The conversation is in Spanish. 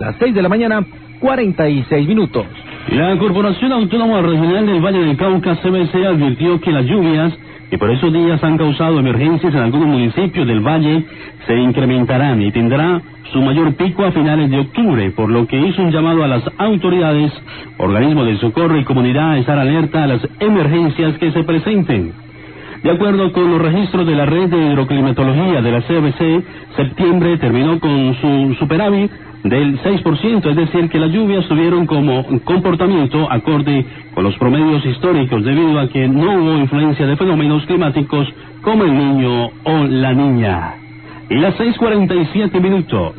Las 6 de la mañana, 46 minutos. La Corporación Autónoma Regional del Valle del Cauca, CBC, advirtió que las lluvias, que por esos días han causado emergencias en algunos municipios del valle, se incrementarán y tendrá su mayor pico a finales de octubre, por lo que hizo un llamado a las autoridades, organismos de socorro y comunidad a estar alerta a las emergencias que se presenten. De acuerdo con los registros de la red de hidroclimatología de la CBC, septiembre terminó con su superávit del 6%, es decir, que las lluvias tuvieron como comportamiento acorde con los promedios históricos debido a que no hubo influencia de fenómenos climáticos como el Niño o la Niña. Y las 6:47 minutos.